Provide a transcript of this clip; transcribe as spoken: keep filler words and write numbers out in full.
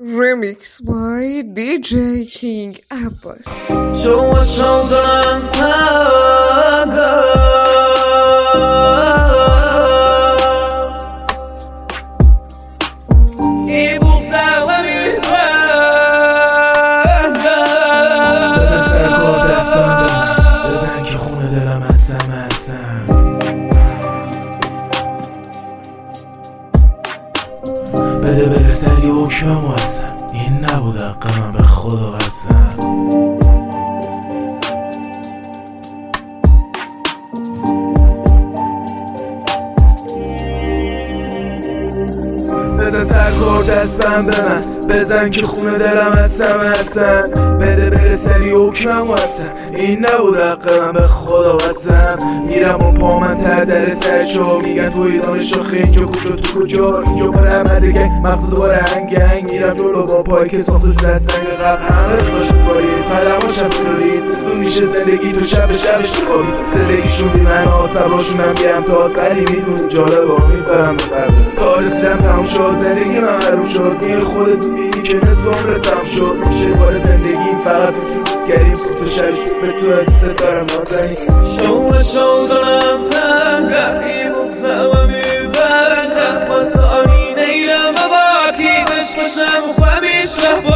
Remix by دی جی King Abbas. جوا شودن تاگا ای بوسه و میبنده بزن سرکار دست بندم بزن که خونه دلم هستم هستم بده بره سری حکمم هستم این نبود حق من به خدا قسم بزن سرکار دست بند من بزن که خونه دلم هستم هستم بده بره سری حکمم هستم این نبود حق من به خدا قسم میرم و پا من تر در ترشو میگن توی دانشو اینجا کجا تو کجا اینجا پر همه دیگه مغز دوباره هنگ هنگ میرم جلو با پایی که ساختش دست سنگ قبل همه رفتاشون باریز سلم و شب توریز دو میشه زندگی تو شب شبش تو خوابی زندگیشون بی من آسباشون هم گرم تا آسری میدون جالب ها میبرم به قبل کار سیدم تموم شد زندگی من حروم شد میره خودت میبینی که نصف عمرت تموم شد میشه بار زندگیم فقط روز کردیم صبح و شبش به تو دوست دارم نادنی شو شو دارم زنگه بغزه و میبنده واسه آنی نیرم و باکی دشت باشم و خمیش